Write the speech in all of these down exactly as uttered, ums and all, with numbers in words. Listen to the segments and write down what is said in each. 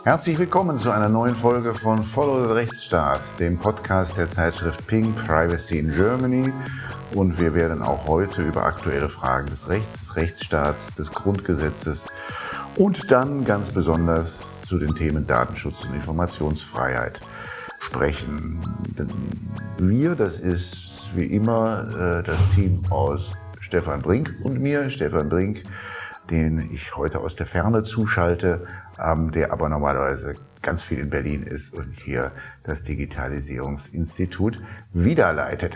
Herzlich willkommen zu einer neuen Folge von Follow the Rechtsstaat, dem Podcast der Zeitschrift Ping Privacy in Germany. Und wir werden auch heute über aktuelle Fragen des Rechts, des Rechtsstaats, des Grundgesetzes und dann ganz besonders zu den Themen Datenschutz und Informationsfreiheit sprechen. Wir, das ist wie immer das Team aus Stefan Brink und mir, Stefan Brink, den ich heute aus der Ferne zuschalte, der aber normalerweise ganz viel in Berlin ist und hier das Digitalisierungsinstitut wiederleitet.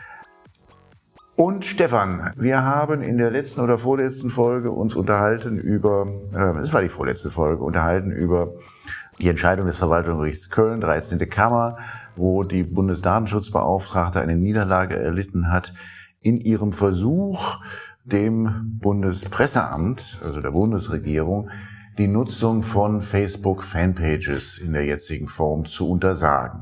Und Stefan, wir haben in der letzten oder vorletzten Folge uns unterhalten über, äh, das war die vorletzte Folge, unterhalten über die Entscheidung des Verwaltungsgerichts Köln, dreizehnte Kammer, wo die Bundesdatenschutzbeauftragte eine Niederlage erlitten hat in ihrem Versuch, dem Bundespresseamt, also der Bundesregierung, die Nutzung von Facebook-Fanpages in der jetzigen Form zu untersagen.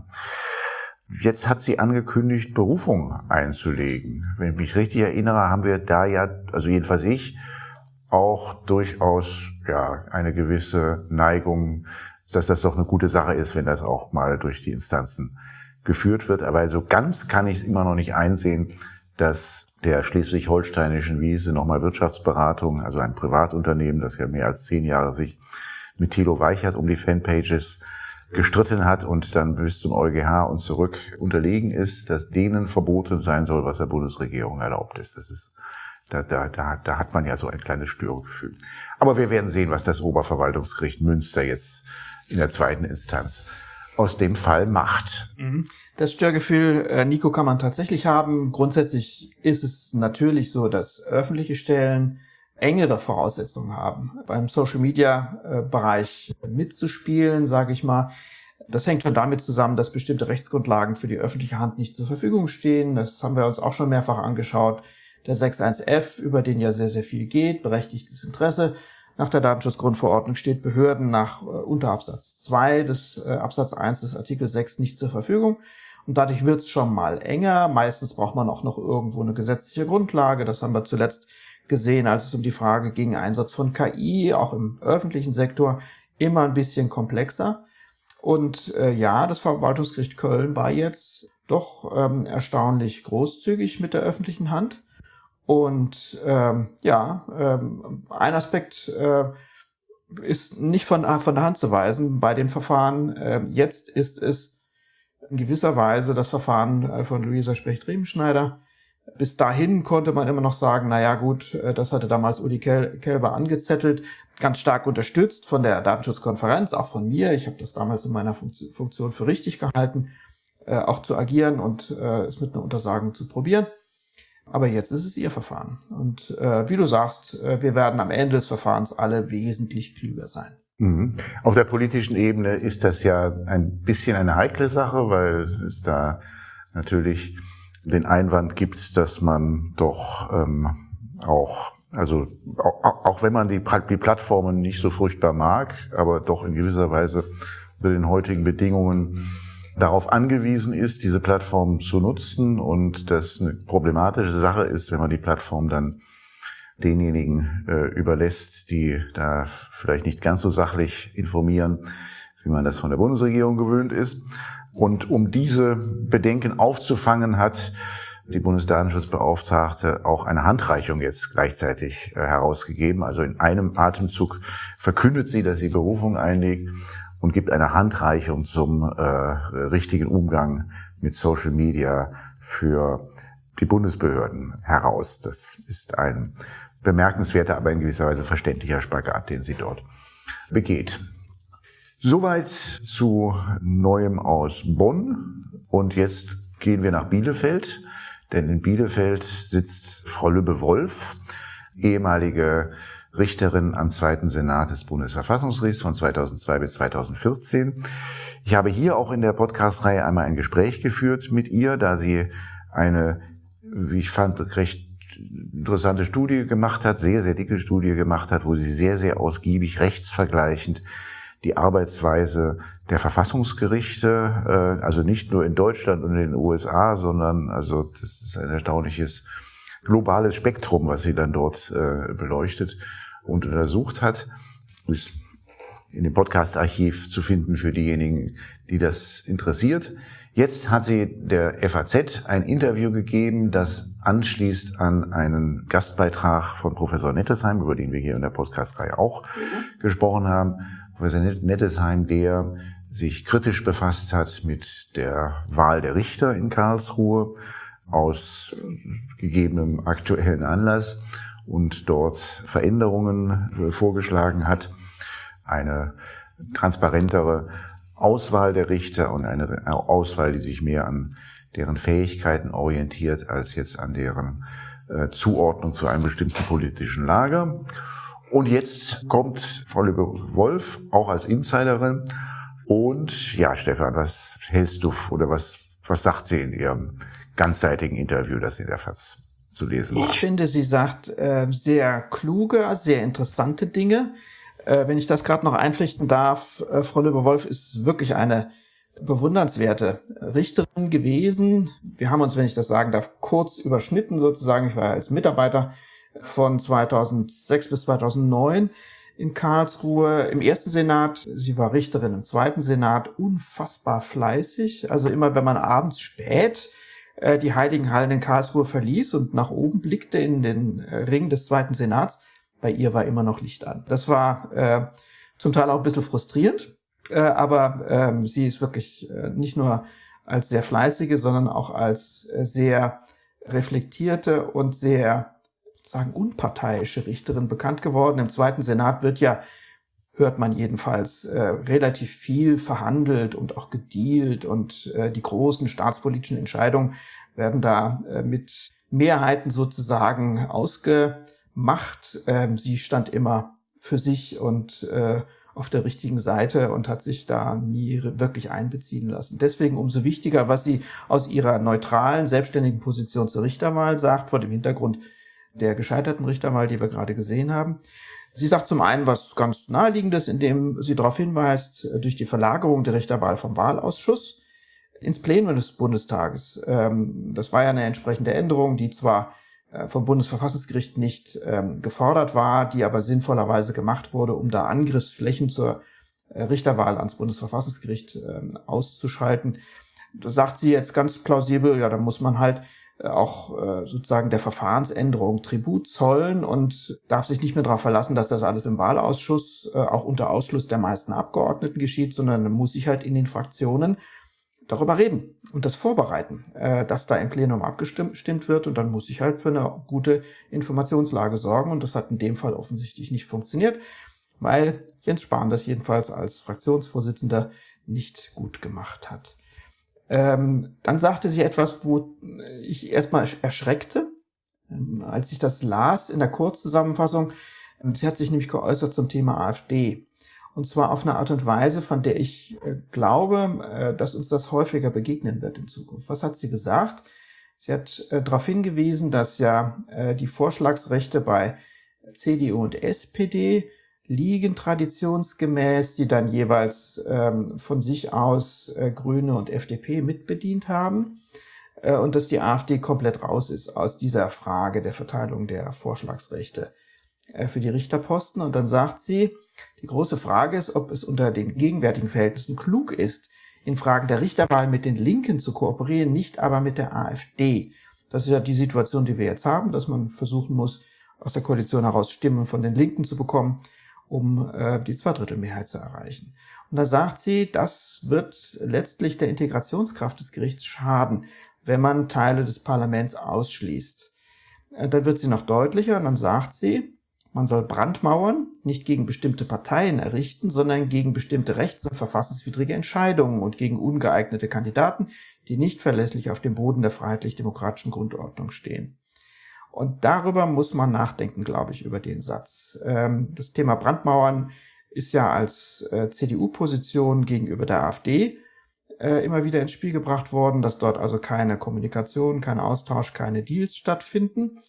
Jetzt hat sie angekündigt, Berufung einzulegen. Wenn ich mich richtig erinnere, haben wir da ja, also jedenfalls ich, auch durchaus ja eine gewisse Neigung, dass das doch eine gute Sache ist, wenn das auch mal durch die Instanzen geführt wird. Aber so ganz kann ich es immer noch nicht einsehen, dass der Schleswig-Holsteinischen Wiese nochmal Wirtschaftsberatung, also ein Privatunternehmen, das ja mehr als zehn Jahre sich mit Thilo Weichert um die Fanpages gestritten hat und dann bis zum EuGH und zurück unterlegen ist, dass denen verboten sein soll, was der Bundesregierung erlaubt ist. Das ist, da, da, da, da hat man ja so ein kleines Störgefühl. Aber wir werden sehen, was das Oberverwaltungsgericht Münster jetzt in der zweiten Instanz aus dem Fall macht. Das Störgefühl, Nico, kann man tatsächlich haben. Grundsätzlich ist es natürlich so, dass öffentliche Stellen engere Voraussetzungen haben, beim Social-Media-Bereich mitzuspielen, sage ich mal. Das hängt schon damit zusammen, dass bestimmte Rechtsgrundlagen für die öffentliche Hand nicht zur Verfügung stehen. Das haben wir uns auch schon mehrfach angeschaut. Der sechs Punkt eins f, über den ja sehr, sehr viel geht, berechtigtes Interesse. Nach der Datenschutzgrundverordnung steht Behörden nach äh, Unterabsatz zwei des äh, Absatz eins des Artikel sechs nicht zur Verfügung. Und dadurch wird es schon mal enger. Meistens braucht man auch noch irgendwo eine gesetzliche Grundlage. Das haben wir zuletzt gesehen, als es um die Frage ging, Einsatz von K I, auch im öffentlichen Sektor, immer ein bisschen komplexer. Und äh, ja, das Verwaltungsgericht Köln war jetzt doch ähm, erstaunlich großzügig mit der öffentlichen Hand. Und ähm, ja, ähm, ein Aspekt äh, ist nicht von, von der Hand zu weisen bei den Verfahren. Äh, jetzt ist es in gewisser Weise das Verfahren äh, von Luisa Specht-Riemenschneider. Bis dahin konnte man immer noch sagen, na ja gut, äh, das hatte damals Uli Kel- Kelber angezettelt, ganz stark unterstützt von der Datenschutzkonferenz, auch von mir. Ich habe das damals in meiner Funktion, Funktion für richtig gehalten, äh, auch zu agieren und äh, es mit einer Untersagung zu probieren. Aber jetzt ist es ihr Verfahren. Und äh, wie du sagst, äh, wir werden am Ende des Verfahrens alle wesentlich klüger sein. Mhm. Auf der politischen Ebene ist das ja ein bisschen eine heikle Sache, weil es da natürlich den Einwand gibt, dass man doch ähm, auch, also auch, auch wenn man die, die Plattformen nicht so furchtbar mag, aber doch in gewisser Weise bei den heutigen Bedingungen darauf angewiesen ist, diese Plattform zu nutzen und das eine problematische Sache ist, wenn man die Plattform dann denjenigen äh, überlässt, die da vielleicht nicht ganz so sachlich informieren, wie man das von der Bundesregierung gewöhnt ist. Und um diese Bedenken aufzufangen, hat die Bundesdatenschutzbeauftragte auch eine Handreichung jetzt gleichzeitig äh, herausgegeben. Also in einem Atemzug verkündet sie, dass sie Berufung einlegt und gibt eine Handreichung zum äh, richtigen Umgang mit Social Media für die Bundesbehörden heraus. Das ist ein bemerkenswerter, aber in gewisser Weise verständlicher Spagat, den sie dort begeht. Soweit zu Neuem aus Bonn. Und jetzt gehen wir nach Bielefeld, denn in Bielefeld sitzt Frau Lübbe-Wolf, ehemalige Richterin am zweiten Senat des Bundesverfassungsgerichts von zweitausendzwei bis zweitausendvierzehn. Ich habe hier auch in der Podcast-Reihe einmal ein Gespräch geführt mit ihr, da sie eine, wie ich fand, recht interessante Studie gemacht hat, sehr, sehr dicke Studie gemacht hat, wo sie sehr, sehr ausgiebig rechtsvergleichend die Arbeitsweise der Verfassungsgerichte, äh, also nicht nur in Deutschland und in den U S A, sondern also das ist ein erstaunliches globales Spektrum, was sie dann dort äh, beleuchtet und untersucht hat, ist in dem Podcast-Archiv zu finden für diejenigen, die das interessiert. Jetzt hat sie der F A Z ein Interview gegeben, das anschließt an einen Gastbeitrag von Professor Nettesheim, über den wir hier in der Podcast-Reihe auch mhm. gesprochen haben. Professor Nettesheim, der sich kritisch befasst hat mit der Wahl der Richter in Karlsruhe aus gegebenem aktuellen Anlass und dort Veränderungen vorgeschlagen hat. Eine transparentere Auswahl der Richter und eine Auswahl, die sich mehr an deren Fähigkeiten orientiert, als jetzt an deren äh, Zuordnung zu einem bestimmten politischen Lager. Und jetzt kommt Frau Lübbe-Wolf, auch als Insiderin. Und ja, Stefan, was hältst du oder was, was sagt sie in ihrem ganzseitigen Interview, das in der F A Z zu lesen ist? Ich finde, sie sagt äh, sehr kluge, sehr interessante Dinge. Wenn ich das gerade noch einflechten darf, Frau Lübbe-Wolf ist wirklich eine bewundernswerte Richterin gewesen. Wir haben uns, wenn ich das sagen darf, kurz überschnitten sozusagen. Ich war als Mitarbeiter von zweitausendsechs bis zweitausendneun in Karlsruhe im ersten Senat. Sie war Richterin im zweiten Senat, unfassbar fleißig. Also immer, wenn man abends spät die Heiligen Hallen in Karlsruhe verließ und nach oben blickte in den Ring des zweiten Senats, bei ihr war immer noch Licht an. Das war äh, zum Teil auch ein bisschen frustrierend, äh, aber ähm, sie ist wirklich äh, nicht nur als sehr fleißige, sondern auch als äh, sehr reflektierte und sehr, sagen, unparteiische Richterin bekannt geworden. Im zweiten Senat wird ja, hört man jedenfalls, äh, relativ viel verhandelt und auch gedealt und äh, die großen staatspolitischen Entscheidungen werden da äh, mit Mehrheiten sozusagen ausge Macht. Ähm, sie stand immer für sich und äh, auf der richtigen Seite und hat sich da nie wirklich einbeziehen lassen. Deswegen umso wichtiger, was sie aus ihrer neutralen, selbstständigen Position zur Richterwahl sagt, vor dem Hintergrund der gescheiterten Richterwahl, die wir gerade gesehen haben. Sie sagt zum einen was ganz Naheliegendes, indem sie darauf hinweist, durch die Verlagerung der Richterwahl vom Wahlausschuss ins Plenum des Bundestages. Ähm, das war ja eine entsprechende Änderung, die zwar vom Bundesverfassungsgericht nicht ähm, gefordert war, die aber sinnvollerweise gemacht wurde, um da Angriffsflächen zur äh, Richterwahl ans Bundesverfassungsgericht ähm, auszuschalten. Da sagt sie jetzt ganz plausibel, ja, da muss man halt äh, auch äh, sozusagen der Verfahrensänderung Tribut zollen und darf sich nicht mehr darauf verlassen, dass das alles im Wahlausschuss äh, auch unter Ausschluss der meisten Abgeordneten geschieht, sondern man muss sich halt in den Fraktionen darüber reden und das vorbereiten, dass da im Plenum abgestimmt wird und dann muss ich halt für eine gute Informationslage sorgen und das hat in dem Fall offensichtlich nicht funktioniert, weil Jens Spahn das jedenfalls als Fraktionsvorsitzender nicht gut gemacht hat. Ähm, dann sagte sie etwas, wo ich erstmal erschreckte, als ich das las in der Kurzzusammenfassung. Sie hat sich nämlich geäußert zum Thema AfD. Und zwar auf eine Art und Weise, von der ich äh, glaube, äh, dass uns das häufiger begegnen wird in Zukunft. Was hat sie gesagt? Sie hat äh, darauf hingewiesen, dass ja äh, die Vorschlagsrechte bei C D U und S P D liegen traditionsgemäß, die dann jeweils ähm, von sich aus äh, Grüne und F D P mitbedient haben äh, und dass die AfD komplett raus ist aus dieser Frage der Verteilung der Vorschlagsrechte für die Richterposten. Und dann sagt sie, die große Frage ist, ob es unter den gegenwärtigen Verhältnissen klug ist, in Fragen der Richterwahl mit den Linken zu kooperieren, nicht aber mit der AfD. Das ist ja die Situation, die wir jetzt haben, dass man versuchen muss, aus der Koalition heraus Stimmen von den Linken zu bekommen, um äh, die Zweidrittelmehrheit zu erreichen. Und da sagt sie, das wird letztlich der Integrationskraft des Gerichts schaden, wenn man Teile des Parlaments ausschließt. Äh, dann wird sie noch deutlicher und dann sagt sie, man soll Brandmauern nicht gegen bestimmte Parteien errichten, sondern gegen bestimmte rechts- und verfassungswidrige Entscheidungen und gegen ungeeignete Kandidaten, die nicht verlässlich auf dem Boden der freiheitlich-demokratischen Grundordnung stehen. Und darüber muss man nachdenken, glaube ich, über den Satz. Das Thema Brandmauern ist ja als C D U-Position gegenüber der AfD immer wieder ins Spiel gebracht worden, dass dort also keine Kommunikation, kein Austausch, keine Deals stattfinden.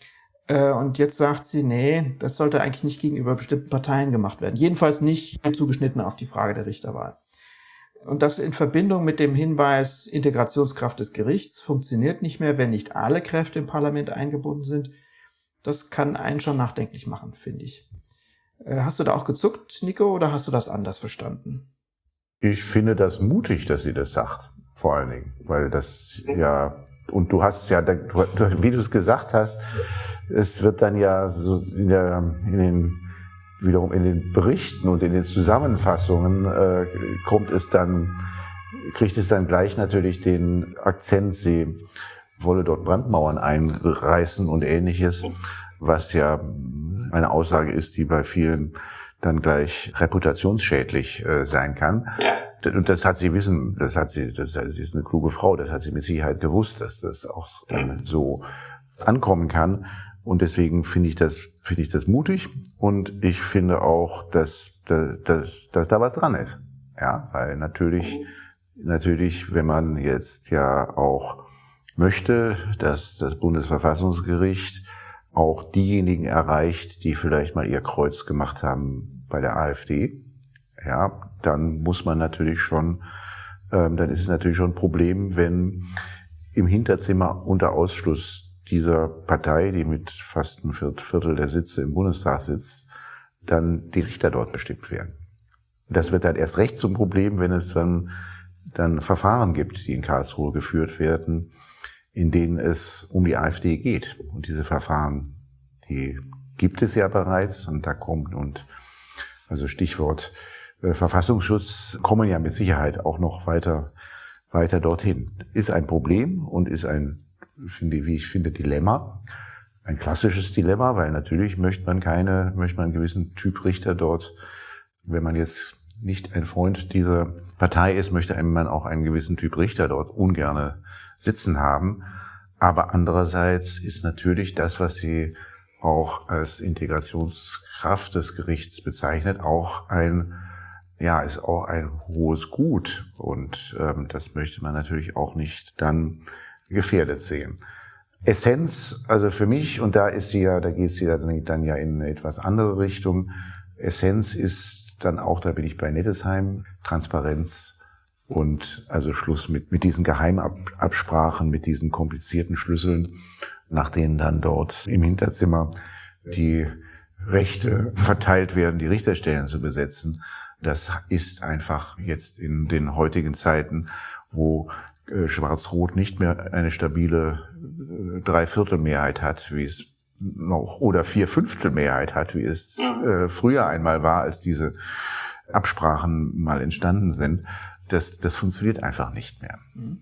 Und jetzt sagt sie, nee, das sollte eigentlich nicht gegenüber bestimmten Parteien gemacht werden. Jedenfalls nicht zugeschnitten auf die Frage der Richterwahl. Und das in Verbindung mit dem Hinweis, Integrationskraft des Gerichts funktioniert nicht mehr, wenn nicht alle Kräfte im Parlament eingebunden sind. Das kann einen schon nachdenklich machen, finde ich. Hast du da auch gezuckt, Nico, oder hast du das anders verstanden? Ich finde das mutig, dass sie das sagt, vor allen Dingen, weil das ja, und du hast ja, wie du es gesagt hast, es wird dann ja so in, der, in den, wiederum in den Berichten und in den Zusammenfassungen äh, kommt es dann, kriegt es dann gleich natürlich den Akzent, sie wolle dort Brandmauern einreißen und Ähnliches, was ja eine Aussage ist, die bei vielen dann gleich reputationsschädlich äh, sein kann. Ja. Und das hat sie wissen, das hat sie, das, sie ist eine kluge Frau, das hat sie mit Sicherheit gewusst, dass das auch dann so ankommen kann. Und deswegen finde ich das, finde ich das mutig. Und ich finde auch, dass, dass, dass, dass da was dran ist. Ja, weil natürlich, natürlich, wenn man jetzt ja auch möchte, dass das Bundesverfassungsgericht auch diejenigen erreicht, die vielleicht mal ihr Kreuz gemacht haben bei der AfD, ja, dann muss man natürlich schon, ähm, dann ist es natürlich schon ein Problem, wenn im Hinterzimmer unter Ausschluss dieser Partei, die mit fast ein Viertel der Sitze im Bundestag sitzt, dann die Richter dort bestimmt werden. Das wird dann erst recht zum Problem, wenn es dann, dann Verfahren gibt, die in Karlsruhe geführt werden, in denen es um die AfD geht. Und diese Verfahren, die gibt es ja bereits. Und da kommt, und also Stichwort äh, Verfassungsschutz, kommen ja mit Sicherheit auch noch weiter, weiter dorthin. Ist ein Problem und ist ein, finde, wie ich finde, Dilemma. Ein klassisches Dilemma, weil natürlich möchte man keine, möchte man einen gewissen Typ Richter dort, wenn man jetzt nicht ein Freund dieser Partei ist, möchte man auch einen gewissen Typ Richter dort ungerne sitzen haben. Aber andererseits ist natürlich das, was sie auch als Integrationskraft des Gerichts bezeichnet, auch ein, ja, ist auch ein hohes Gut. Und ähm, das möchte man natürlich auch nicht dann gefährdet sehen. Essenz, also für mich, und da ist sie ja, da geht sie dann, dann ja in eine etwas andere Richtung. Essenz ist dann auch, da bin ich bei Nettesheim, Transparenz. Und also Schluss mit, mit diesen Geheimabsprachen, mit diesen komplizierten Schlüsseln, nach denen dann dort im Hinterzimmer die Rechte verteilt werden, die Richterstellen zu besetzen. Das ist einfach jetzt in den heutigen Zeiten, wo äh, Schwarz-Rot nicht mehr eine stabile äh, Dreiviertelmehrheit hat, wie es noch, oder Vierfünftelmehrheit hat, wie es äh, früher einmal war, als diese Absprachen mal entstanden sind. Das, das funktioniert einfach nicht mehr.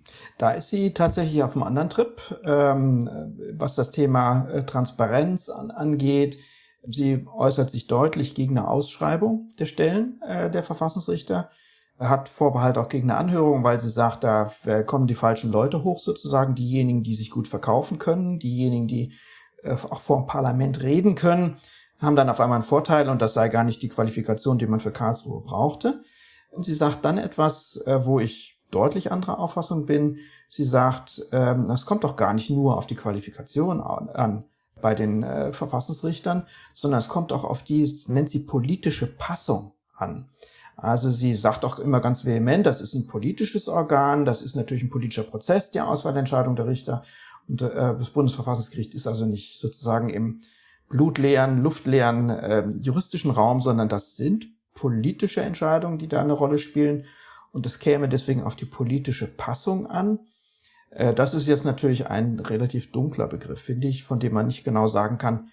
Da ist sie tatsächlich auf einem anderen Trip, ähm, was das Thema äh, Transparenz an, angeht. Sie äußert sich deutlich gegen eine Ausschreibung der Stellen äh, der Verfassungsrichter, hat Vorbehalt auch gegen eine Anhörung, weil sie sagt, da kommen die falschen Leute hoch sozusagen, diejenigen, die sich gut verkaufen können, diejenigen, die äh, auch vor dem Parlament reden können, haben dann auf einmal einen Vorteil und das sei gar nicht die Qualifikation, die man für Karlsruhe brauchte. Und sie sagt dann etwas, wo ich deutlich anderer Auffassung bin. Sie sagt, es kommt doch gar nicht nur auf die Qualifikation an bei den Verfassungsrichtern, sondern es kommt auch auf die, nennt sie politische Passung an. Also sie sagt auch immer ganz vehement, das ist ein politisches Organ, das ist natürlich ein politischer Prozess, die Auswahlentscheidung der Richter. Und das Bundesverfassungsgericht ist also nicht sozusagen im blutleeren, luftleeren juristischen Raum, sondern das sind politische Entscheidungen, die da eine Rolle spielen. Und es käme deswegen auf die politische Passung an. Das ist jetzt natürlich ein relativ dunkler Begriff, finde ich, von dem man nicht genau sagen kann,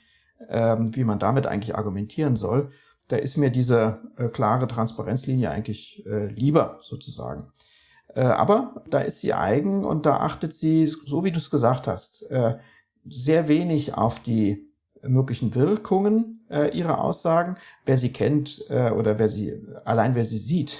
wie man damit eigentlich argumentieren soll. Da ist mir diese klare Transparenzlinie eigentlich lieber, sozusagen. Aber da ist sie eigen und da achtet sie, so wie du es gesagt hast, sehr wenig auf die möglichen Wirkungen äh, ihrer Aussagen. Wer sie kennt äh, oder wer sie allein wer sie sieht,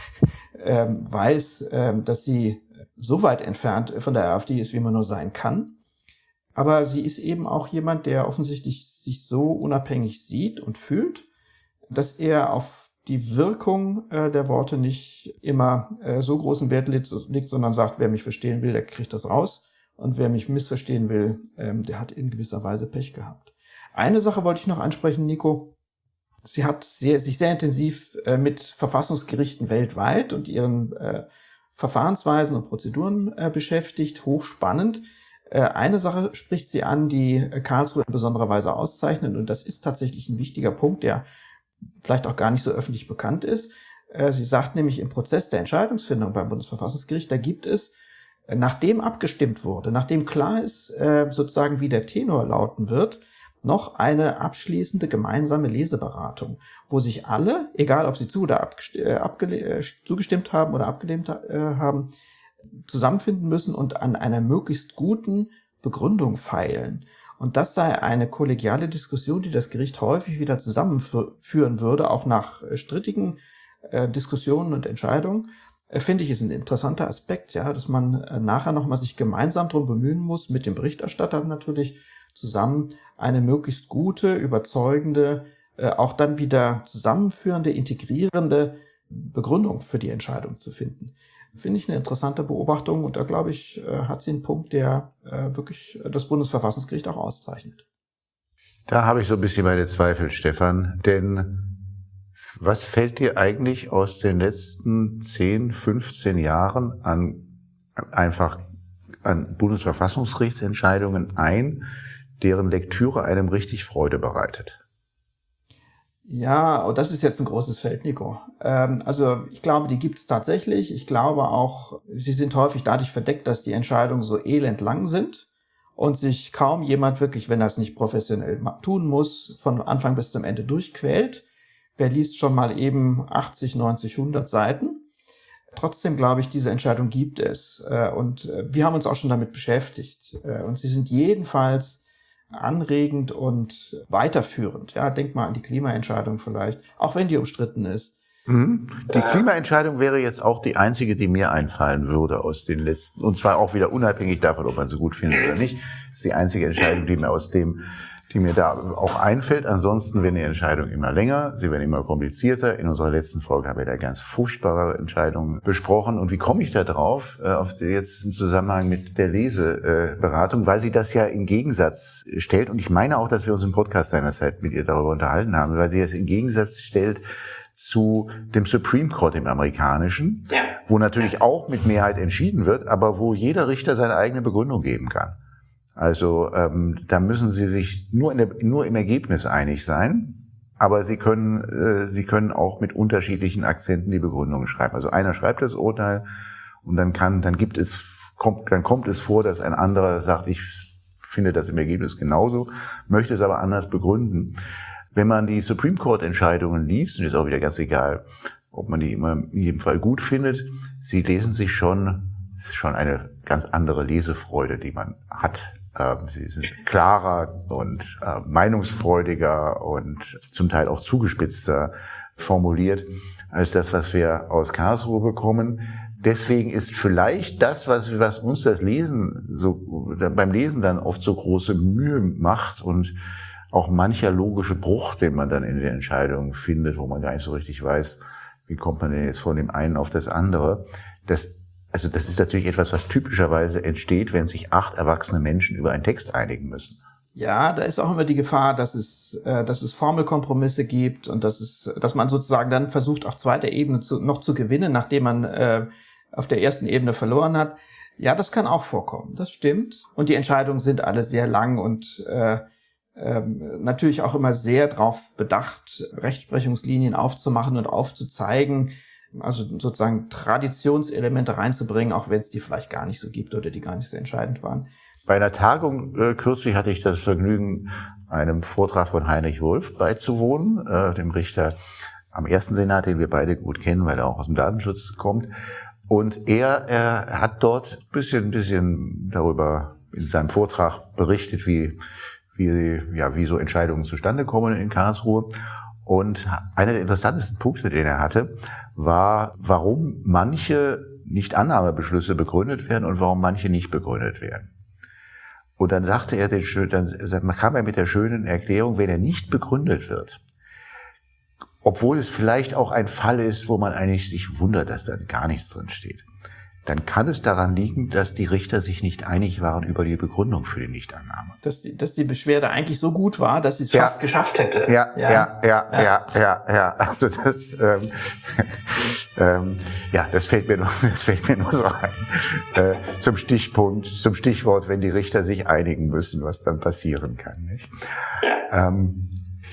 äh, weiß, äh, dass sie so weit entfernt von der AfD ist, wie man nur sein kann. Aber sie ist eben auch jemand, der offensichtlich sich so unabhängig sieht und fühlt, dass er auf die Wirkung äh, der Worte nicht immer äh, so großen Wert legt, legt, sondern sagt, wer mich verstehen will, der kriegt das raus. Und wer mich missverstehen will, ähm, der hat in gewisser Weise Pech gehabt. Eine Sache wollte ich noch ansprechen, Nico. Sie hat sehr, sich sehr intensiv äh, mit Verfassungsgerichten weltweit und ihren äh, Verfahrensweisen und Prozeduren äh, beschäftigt. Hochspannend. Äh, eine Sache spricht sie an, die äh, Karlsruhe in besonderer Weise auszeichnet. Und das ist tatsächlich ein wichtiger Punkt, der vielleicht auch gar nicht so öffentlich bekannt ist. Sie sagt nämlich, im Prozess der Entscheidungsfindung beim Bundesverfassungsgericht, da gibt es, nachdem abgestimmt wurde, nachdem klar ist, sozusagen wie der Tenor lauten wird, noch eine abschließende gemeinsame Leseberatung, wo sich alle, egal ob sie zu oder abge- zugestimmt haben oder abgelehnt haben, zusammenfinden müssen und an einer möglichst guten Begründung feilen. Und das sei eine kollegiale Diskussion, die das Gericht häufig wieder zusammenführen würde, auch nach strittigen äh, Diskussionen und Entscheidungen. Äh, finde ich, ist ein interessanter Aspekt, ja, dass man äh, nachher nochmal sich gemeinsam darum bemühen muss, mit dem Berichterstatter natürlich zusammen eine möglichst gute, überzeugende, äh, auch dann wieder zusammenführende, integrierende Begründung für die Entscheidung zu finden. Finde ich eine interessante Beobachtung und da, glaube ich, hat sie einen Punkt, der äh, wirklich das Bundesverfassungsgericht auch auszeichnet. Da habe ich so ein bisschen meine Zweifel, Stefan, denn was fällt dir eigentlich aus den letzten zehn, fünfzehn Jahren an einfach an Bundesverfassungsgerichtsentscheidungen ein, deren Lektüre einem richtig Freude bereitet? Ja, und das ist jetzt ein großes Feld, Nico. Ähm, also ich glaube, die gibt es tatsächlich. Ich glaube auch, sie sind häufig dadurch verdeckt, dass die Entscheidungen so elendlang sind und sich kaum jemand wirklich, wenn er es nicht professionell tun muss, von Anfang bis zum Ende durchquält. Wer liest schon mal eben achtzig, neunzig, hundert Seiten? Trotzdem glaube ich, diese Entscheidung gibt es. Und wir haben uns auch schon damit beschäftigt. Und sie sind jedenfalls anregend und weiterführend. Ja, denk mal an die Klimaentscheidung vielleicht, auch wenn die umstritten ist. Mhm. Die Klimaentscheidung wäre jetzt auch die einzige, die mir einfallen würde aus den letzten, und zwar auch wieder unabhängig davon, ob man sie gut findet oder nicht. Das ist die einzige Entscheidung, die mir aus dem, die mir da auch einfällt. Ansonsten werden die Entscheidungen immer länger, sie werden immer komplizierter. In unserer letzten Folge haben wir da ganz furchtbare Entscheidungen besprochen. Und wie komme ich da drauf, auf die, jetzt im Zusammenhang mit der Leseberatung, weil sie das ja in Gegensatz stellt. Und ich meine auch, dass wir uns im Podcast seinerzeit mit ihr darüber unterhalten haben, weil sie das in Gegensatz stellt zu dem Supreme Court im amerikanischen, ja, wo natürlich auch mit Mehrheit entschieden wird, aber wo jeder Richter seine eigene Begründung geben kann. Also ähm, da müssen sie sich nur, in der, nur im Ergebnis einig sein, aber sie können, äh, sie können auch mit unterschiedlichen Akzenten die Begründungen schreiben. Also einer schreibt das Urteil und dann kann, dann gibt es, kommt, dann kommt es vor, dass ein anderer sagt, ich finde das im Ergebnis genauso, möchte es aber anders begründen. Wenn man die Supreme Court Entscheidungen liest, und ist auch wieder ganz egal, ob man die immer in jedem Fall gut findet, sie lesen sich schon, es ist schon eine ganz andere Lesefreude, die man hat. Sie sind klarer und äh, meinungsfreudiger und zum Teil auch zugespitzter formuliert als das, was wir aus Karlsruhe bekommen. Deswegen ist vielleicht das, was, was uns das Lesen so beim Lesen dann oft so große Mühe macht und auch mancher logische Bruch, den man dann in den Entscheidungen findet, wo man gar nicht so richtig weiß, wie kommt man denn jetzt von dem einen auf das andere. Das Also das ist natürlich etwas, was typischerweise entsteht, wenn sich acht erwachsene Menschen über einen Text einigen müssen. Ja, da ist auch immer die Gefahr, dass es, äh, dass es Formelkompromisse gibt und dass es, dass man sozusagen dann versucht, auf zweiter Ebene zu, noch zu gewinnen, nachdem man äh, auf der ersten Ebene verloren hat. Ja, das kann auch vorkommen, das stimmt. Und die Entscheidungen sind alle sehr lang und äh, äh, natürlich auch immer sehr darauf bedacht, Rechtsprechungslinien aufzumachen und aufzuzeigen, also sozusagen Traditionselemente reinzubringen, auch wenn es die vielleicht gar nicht so gibt oder die gar nicht so entscheidend waren. Bei einer Tagung äh, kürzlich hatte ich das Vergnügen, einem Vortrag von Heinrich Wolf beizuwohnen, äh, dem Richter am ersten Senat, den wir beide gut kennen, weil er auch aus dem Datenschutz kommt. Und er, er hat dort ein bisschen, ein bisschen darüber in seinem Vortrag berichtet, wie, wie, ja, wie so Entscheidungen zustande kommen in Karlsruhe. Und einer der interessantesten Punkte, den er hatte, war, warum manche Nicht-Annahmebeschlüsse begründet werden und warum manche nicht begründet werden. Und dann sagte er, den, dann kam er mit der schönen Erklärung, wenn er nicht begründet wird, obwohl es vielleicht auch ein Fall ist, wo man eigentlich sich wundert, dass da gar nichts drin steht, dann kann es daran liegen, dass die Richter sich nicht einig waren über die Begründung für die Nichtannahme. Dass die, dass die Beschwerde eigentlich so gut war, dass sie es ja fast geschafft hätte. Ja, ja, ja, ja, ja, ja, ja. ja. Also das, ähm, ähm, ja, das fällt mir nur, das fällt mir nur so ein. Äh, zum Stichpunkt, zum Stichwort, wenn die Richter sich einigen müssen, was dann passieren kann, nicht? Ähm,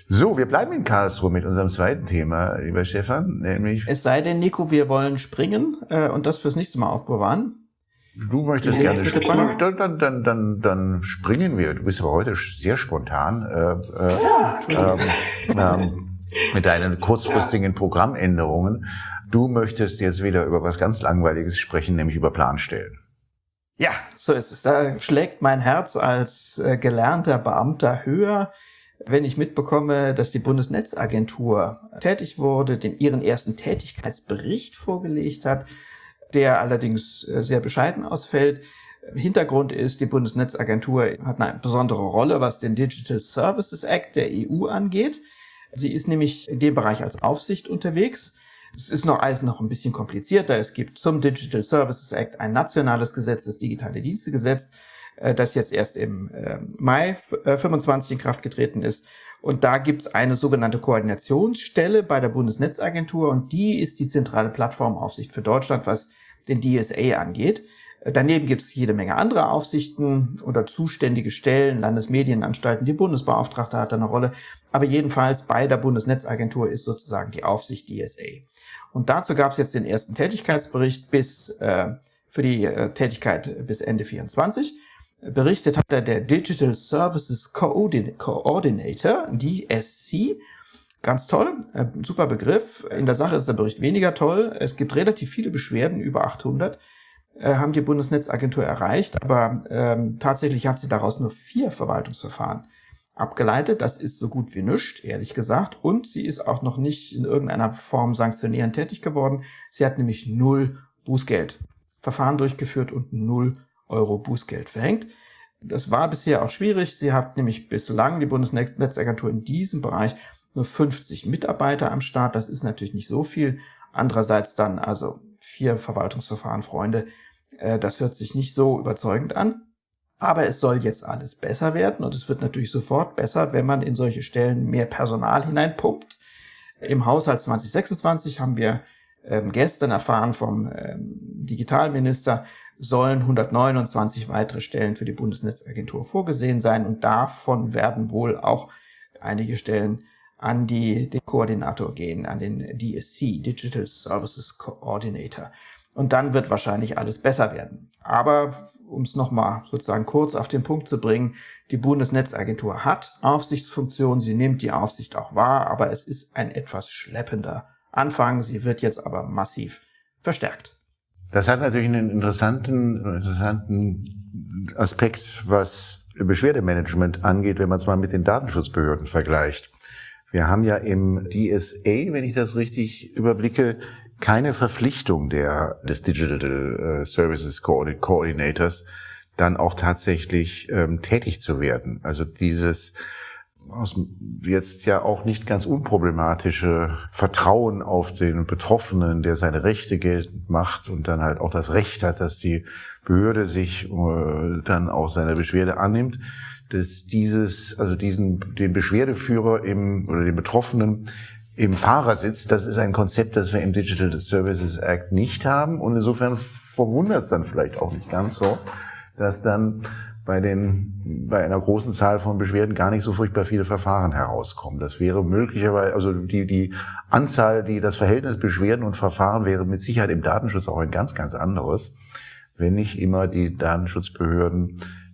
So, wir bleiben in Karlsruhe mit unserem zweiten Thema, lieber Stefan, nämlich... Es sei denn, Nico, wir wollen springen äh, und das fürs nächste Mal aufbewahren. Du möchtest Die gerne nächste springen, dann, dann, dann, dann, dann springen wir. Du bist aber heute sehr spontan äh, äh, Ja, ähm, ähm, mit deinen kurzfristigen Programmänderungen. Du möchtest jetzt wieder über was ganz Langweiliges sprechen, nämlich über Planstellen. Ja, so ist es. Da schlägt mein Herz als äh, gelernter Beamter höher, wenn ich mitbekomme, dass die Bundesnetzagentur tätig wurde, den ihren ersten Tätigkeitsbericht vorgelegt hat, der allerdings äh, sehr bescheiden ausfällt. Hintergrund ist, die Bundesnetzagentur hat eine besondere Rolle, was den Digital Services Act der E U angeht. Sie ist nämlich in dem Bereich als Aufsicht unterwegs. Es ist noch alles noch ein bisschen komplizierter. Es gibt zum Digital Services Act ein nationales Gesetz, das Digitale Dienstegesetz, das jetzt erst im Mai fünfundzwanzig in Kraft getreten ist. Und da gibt es eine sogenannte Koordinationsstelle bei der Bundesnetzagentur und die ist die zentrale Plattformaufsicht für Deutschland, was den D S A angeht. Daneben gibt es jede Menge andere Aufsichten oder zuständige Stellen, Landesmedienanstalten, die Bundesbeauftragte hat da eine Rolle. Aber jedenfalls bei der Bundesnetzagentur ist sozusagen die Aufsicht D S A. Und dazu gab es jetzt den ersten Tätigkeitsbericht bis äh, für die äh, Tätigkeit bis Ende vierundzwanzig. Berichtet hat er der Digital Services Coordinator, D S C. Ganz toll, äh, super Begriff. In der Sache ist der Bericht weniger toll. Es gibt relativ viele Beschwerden, über achthundert. Haben die Bundesnetzagentur erreicht, aber ähm, tatsächlich hat sie daraus nur vier Verwaltungsverfahren abgeleitet. Das ist so gut wie nichts, ehrlich gesagt. Und sie ist auch noch nicht in irgendeiner Form sanktionierend tätig geworden. Sie hat nämlich null Bußgeldverfahren durchgeführt und null Euro Bußgeld verhängt. Das war bisher auch schwierig. Sie hat nämlich bislang, die Bundesnetzagentur, in diesem Bereich nur fünfzig Mitarbeiter am Start. Das ist natürlich nicht so viel. Andererseits dann also vier Verwaltungsverfahren, Freunde. Das hört sich nicht so überzeugend an, aber es soll jetzt alles besser werden und es wird natürlich sofort besser, wenn man in solche Stellen mehr Personal hineinpumpt. Im Haushalt zwanzig sechsundzwanzig haben wir ähm, gestern erfahren vom ähm, Digitalminister, sollen hundertneunundzwanzig weitere Stellen für die Bundesnetzagentur vorgesehen sein und davon werden wohl auch einige Stellen an die, den Koordinator gehen, an den D S C, Digital Services Coordinator. Und dann wird wahrscheinlich alles besser werden. Aber um es nochmal sozusagen kurz auf den Punkt zu bringen, die Bundesnetzagentur hat Aufsichtsfunktion, sie nimmt die Aufsicht auch wahr, aber es ist ein etwas schleppender Anfang. Sie wird jetzt aber massiv verstärkt. Das hat natürlich einen interessanten, interessanten Aspekt, was Beschwerdemanagement angeht, wenn man es mal mit den Datenschutzbehörden vergleicht. Wir haben ja im D S A, wenn ich das richtig überblicke, keine Verpflichtung der, des Digital Services Coordinators, dann auch tatsächlich ähm, tätig zu werden. Also dieses aus jetzt ja auch nicht ganz unproblematische Vertrauen auf den Betroffenen, der seine Rechte geltend macht und dann halt auch das Recht hat, dass die Behörde sich äh, dann auch seiner Beschwerde annimmt, dass dieses, also diesen, den Beschwerdeführer im, oder den Betroffenen im Fahrersitz, das ist ein Konzept, das wir im Digital Services Act nicht haben. Und insofern verwundert es dann vielleicht auch nicht ganz so, dass dann bei den, bei einer großen Zahl von Beschwerden gar nicht so furchtbar viele Verfahren herauskommen. Das wäre möglicherweise, also die, die Anzahl, die, das Verhältnis Beschwerden und Verfahren wäre mit Sicherheit im Datenschutz auch ein ganz, ganz anderes, wenn nicht immer die Datenschutzbehörden,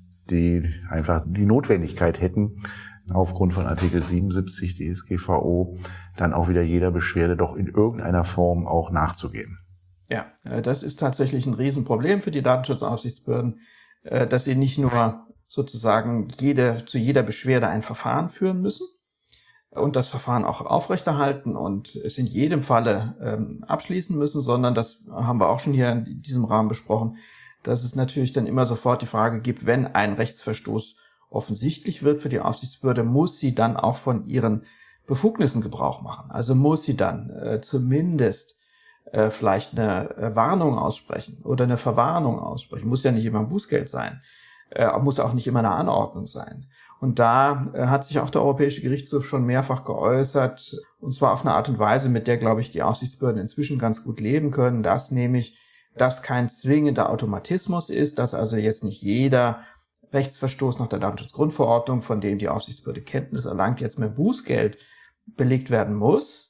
die einfach die Notwendigkeit hätten, aufgrund von Artikel siebenundsiebzig D S G V O, dann auch wieder jeder Beschwerde doch in irgendeiner Form auch nachzugehen. Ja, das ist tatsächlich ein Riesenproblem für die Datenschutzaufsichtsbehörden, dass sie nicht nur sozusagen jede, zu jeder Beschwerde ein Verfahren führen müssen und das Verfahren auch aufrechterhalten und es in jedem Falle ähm, abschließen müssen, sondern das haben wir auch schon hier in diesem Rahmen besprochen, dass es natürlich dann immer sofort die Frage gibt, wenn ein Rechtsverstoß offensichtlich wird für die Aufsichtsbehörde, muss sie dann auch von ihren Befugnissen Gebrauch machen. Also muss sie dann äh, zumindest äh, vielleicht eine äh, Warnung aussprechen oder eine Verwarnung aussprechen. Muss ja nicht immer ein Bußgeld sein, äh, muss auch nicht immer eine Anordnung sein. Und da äh, hat sich auch der Europäische Gerichtshof schon mehrfach geäußert, und zwar auf eine Art und Weise, mit der, glaube ich, die Aufsichtsbehörden inzwischen ganz gut leben können, dass nämlich das kein zwingender Automatismus ist, dass also jetzt nicht jeder Rechtsverstoß nach der Datenschutzgrundverordnung, von dem die Aufsichtsbehörde Kenntnis erlangt, jetzt mit Bußgeld belegt werden muss.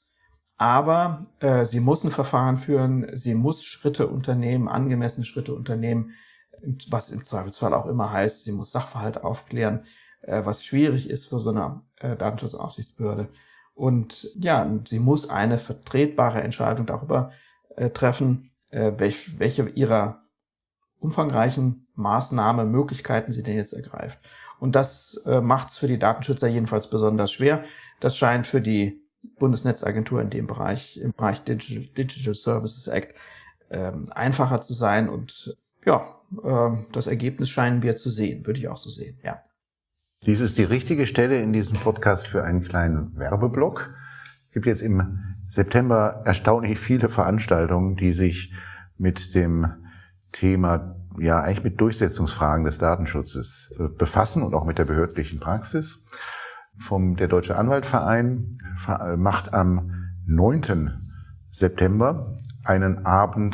Aber äh, sie muss ein Verfahren führen, sie muss Schritte unternehmen, angemessene Schritte unternehmen, was im Zweifelsfall auch immer heißt, sie muss Sachverhalt aufklären, äh, was schwierig ist für so eine äh, Datenschutzaufsichtsbehörde. Und ja, sie muss eine vertretbare Entscheidung darüber äh, treffen, äh, welch, welche ihrer umfangreichen Maßnahmen, Möglichkeiten sie denn jetzt ergreift. Und das äh, macht es für die Datenschützer jedenfalls besonders schwer. Das scheint für die Bundesnetzagentur in dem Bereich, im Bereich Digital, Digital Services Act, äh, einfacher zu sein. Und ja, äh, das Ergebnis scheinen wir zu sehen, würde ich auch so sehen, ja. Dies ist die richtige Stelle in diesem Podcast für einen kleinen Werbeblock. Es gibt jetzt im September erstaunlich viele Veranstaltungen, die sich mit dem Thema, ja eigentlich mit Durchsetzungsfragen des Datenschutzes befassen und auch mit der behördlichen Praxis. Vom der Deutsche Anwaltverein macht am neunten September einen Abend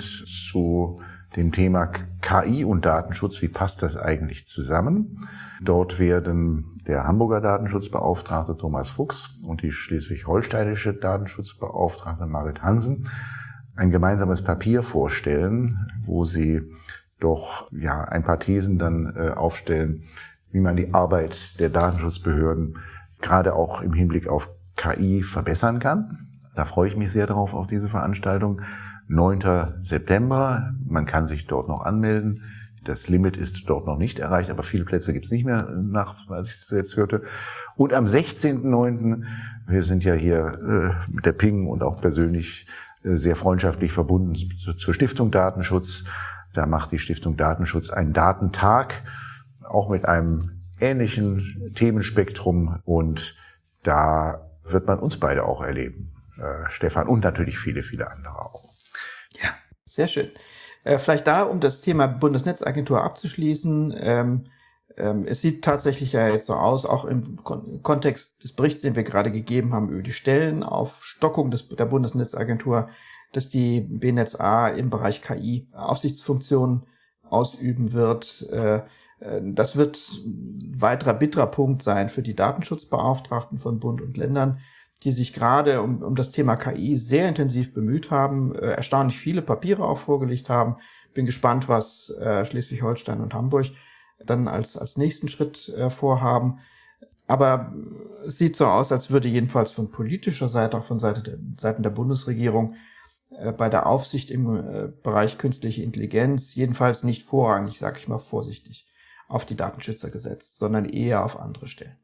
zu dem Thema K I und Datenschutz. Wie passt das eigentlich zusammen? Dort werden der Hamburger Datenschutzbeauftragte Thomas Fuchs und die schleswig-holsteinische Datenschutzbeauftragte Marit Hansen ein gemeinsames Papier vorstellen, wo sie doch ja ein paar Thesen dann äh, aufstellen, wie man die Arbeit der Datenschutzbehörden gerade auch im Hinblick auf K I verbessern kann. Da freue ich mich sehr drauf auf diese Veranstaltung. neunten September, man kann sich dort noch anmelden. Das Limit ist dort noch nicht erreicht, aber viele Plätze gibt es nicht mehr, nach was ich jetzt hörte. Und am sechzehnten neunten, wir sind ja hier äh, mit der Ping und auch persönlich äh, sehr freundschaftlich verbunden zur Stiftung Datenschutz. Da macht die Stiftung Datenschutz einen Datentag, auch mit einem ähnlichen Themenspektrum. Und da wird man uns beide auch erleben, äh, Stefan, und natürlich viele, viele andere auch. Ja, sehr schön. Äh, vielleicht da, um das Thema Bundesnetzagentur abzuschließen. Ähm, ähm, es sieht tatsächlich ja jetzt so aus, auch im Kon- Kontext des Berichts, den wir gerade gegeben haben über die Stellenaufstockung des, der Bundesnetzagentur, dass die B N etzA im Bereich K I Aufsichtsfunktionen ausüben wird. Äh, das wird ein weiterer bitterer Punkt sein für die Datenschutzbeauftragten von Bund und Ländern, die sich gerade um, um das Thema K I sehr intensiv bemüht haben, äh, erstaunlich viele Papiere auch vorgelegt haben. Bin gespannt, was äh, Schleswig-Holstein und Hamburg dann als, als nächsten Schritt äh, vorhaben. Aber es sieht so aus, als würde jedenfalls von politischer Seite, auch von Seite der, Seiten der Bundesregierung, äh, bei der Aufsicht im äh, Bereich künstliche Intelligenz jedenfalls nicht vorrangig, sage ich mal vorsichtig, auf die Datenschützer gesetzt, sondern eher auf andere Stellen.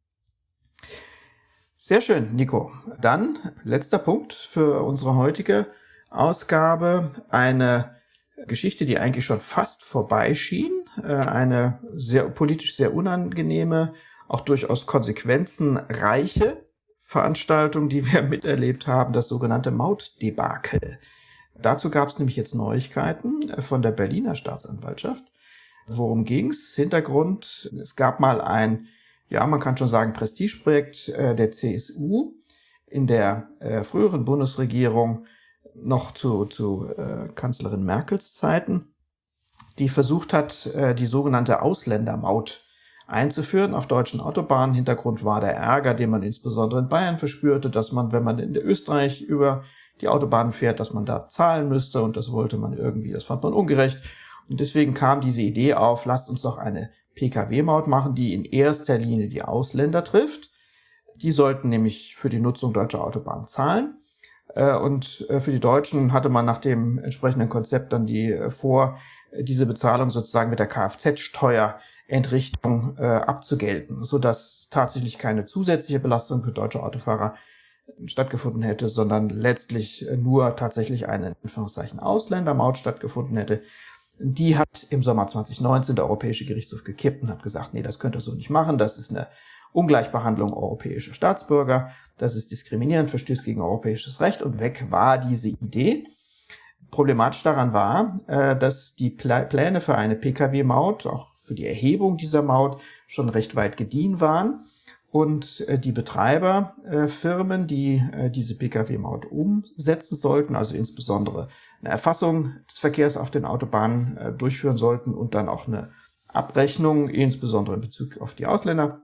Sehr schön, Nico. Dann letzter Punkt für unsere heutige Ausgabe. Eine Geschichte, die eigentlich schon fast vorbei schien. Eine sehr politisch sehr unangenehme, auch durchaus konsequenzenreiche Veranstaltung, die wir miterlebt haben, das sogenannte Mautdebakel. Dazu gab es nämlich jetzt Neuigkeiten von der Berliner Staatsanwaltschaft. Worum ging's? Hintergrund, es gab mal ein, ja, man kann schon sagen, Prestigeprojekt äh, der C S U in der äh, früheren Bundesregierung, noch zu, zu äh, Kanzlerin Merkels Zeiten, die versucht hat, äh, die sogenannte Ausländermaut einzuführen auf deutschen Autobahnen. Hintergrund war der Ärger, den man insbesondere in Bayern verspürte, dass man, wenn man in Österreich über die Autobahn fährt, dass man da zahlen müsste, und das wollte man irgendwie, das fand man ungerecht. Und deswegen kam diese Idee auf, lasst uns doch eine P K W-Maut machen, die in erster Linie die Ausländer trifft. Die sollten nämlich für die Nutzung deutscher Autobahnen zahlen. Und für die Deutschen hatte man nach dem entsprechenden Konzept dann die vor, diese Bezahlung sozusagen mit der Kfz-Steuerentrichtung abzugelten, sodass tatsächlich keine zusätzliche Belastung für deutsche Autofahrer stattgefunden hätte, sondern letztlich nur tatsächlich eine, in Anführungszeichen, Ausländermaut stattgefunden hätte. Die hat im Sommer zwanzig neunzehn der Europäische Gerichtshof gekippt und hat gesagt, nee, das könnt ihr so nicht machen, das ist eine Ungleichbehandlung europäischer Staatsbürger, das ist diskriminierend, verstößt gegen europäisches Recht, und weg war diese Idee. Problematisch daran war, dass die Pläne für eine P K W-Maut, auch für die Erhebung dieser Maut, schon recht weit gediehen waren. Und die Betreiberfirmen, die diese P K W-Maut umsetzen sollten, also insbesondere eine Erfassung des Verkehrs auf den Autobahnen durchführen sollten und dann auch eine Abrechnungen, insbesondere in Bezug auf die Ausländer.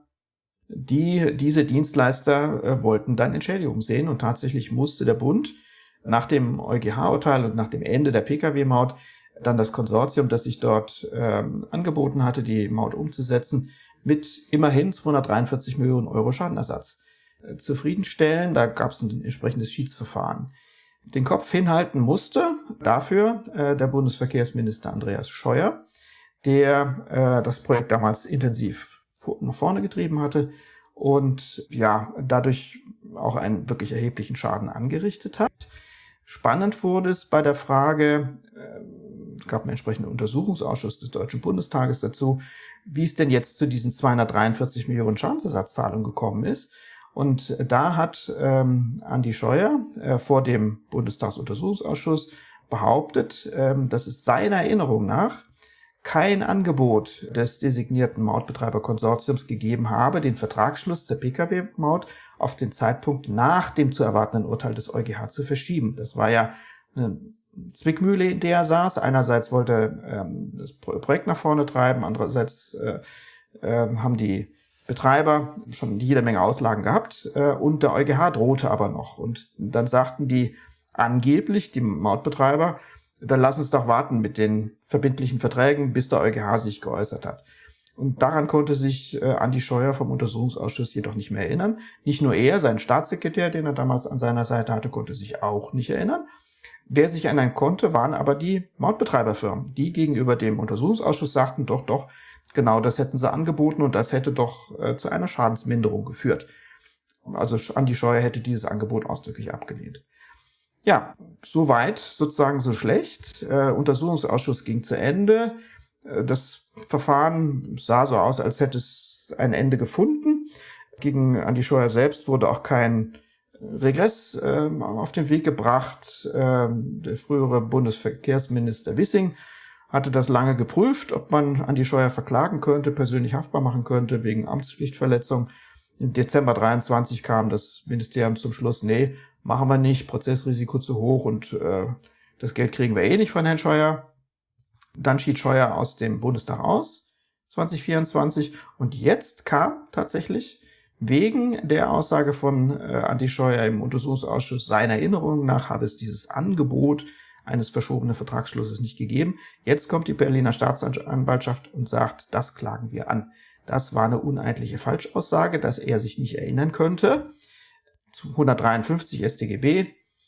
Die, diese Dienstleister äh, wollten dann Entschädigung sehen und tatsächlich musste der Bund nach dem EuGH-Urteil und nach dem Ende der Pkw-Maut dann das Konsortium, das sich dort ähm, angeboten hatte, die Maut umzusetzen, mit immerhin zweihundertdreiundvierzig Millionen Euro Schadenersatz äh, zufriedenstellen. Da gab es ein entsprechendes Schiedsverfahren. Den Kopf hinhalten musste dafür äh, der Bundesverkehrsminister Andreas Scheuer, der äh, das Projekt damals intensiv nach vorne getrieben hatte und ja dadurch auch einen wirklich erheblichen Schaden angerichtet hat. Spannend wurde es bei der Frage, es gab einen entsprechenden Untersuchungsausschuss des Deutschen Bundestages dazu, wie es denn jetzt zu diesen zweihundertdreiundvierzig Millionen Schadensersatzzahlungen gekommen ist. Und da hat ähm, Andi Scheuer äh, vor dem Bundestagsuntersuchungsausschuss behauptet, ähm, dass es seiner Erinnerung nach kein Angebot des designierten Mautbetreiberkonsortiums gegeben habe, den Vertragsschluss zur Pkw-Maut auf den Zeitpunkt nach dem zu erwartenden Urteil des EuGH zu verschieben. Das war ja eine Zwickmühle, in der er saß. Einerseits wollte er ähm, das Projekt nach vorne treiben, andererseits äh, äh, haben die Betreiber schon jede Menge Auslagen gehabt äh, und der EuGH drohte aber noch. Und dann sagten die angeblich, die Mautbetreiber, dann lass uns doch warten mit den verbindlichen Verträgen, bis der EuGH sich geäußert hat. Und daran konnte sich äh, Andi Scheuer vom Untersuchungsausschuss jedoch nicht mehr erinnern. Nicht nur er, sein Staatssekretär, den er damals an seiner Seite hatte, konnte sich auch nicht erinnern. Wer sich erinnern konnte, waren aber die Mautbetreiberfirmen, die gegenüber dem Untersuchungsausschuss sagten, doch, doch, genau das hätten sie angeboten und das hätte doch äh, zu einer Schadensminderung geführt. Also Andi Scheuer hätte dieses Angebot ausdrücklich abgelehnt. Ja, soweit sozusagen so schlecht. Äh, Untersuchungsausschuss ging zu Ende. Äh, das Verfahren sah so aus, als hätte es ein Ende gefunden. Gegen Andi Scheuer selbst wurde auch kein Regress äh, auf den Weg gebracht. Äh, der frühere Bundesverkehrsminister Wissing hatte das lange geprüft, ob man Andi Scheuer verklagen könnte, persönlich haftbar machen könnte wegen Amtspflichtverletzung. Im Dezember dreiundzwanzig kam das Ministerium zum Schluss, nee, machen wir nicht, Prozessrisiko zu hoch und äh, das Geld kriegen wir eh nicht von Herrn Scheuer. Dann schied Scheuer aus dem Bundestag aus, zwanzig vierundzwanzig. Und jetzt kam tatsächlich wegen der Aussage von äh, Andi Scheuer im Untersuchungsausschuss, seiner Erinnerung nach habe es dieses Angebot eines verschobenen Vertragsschlusses nicht gegeben. Jetzt kommt die Berliner Staatsanwaltschaft und sagt, das klagen wir an. Das war eine uneidliche Falschaussage, dass er sich nicht erinnern könnte. Zu hundertdreiundfünfzig S t G B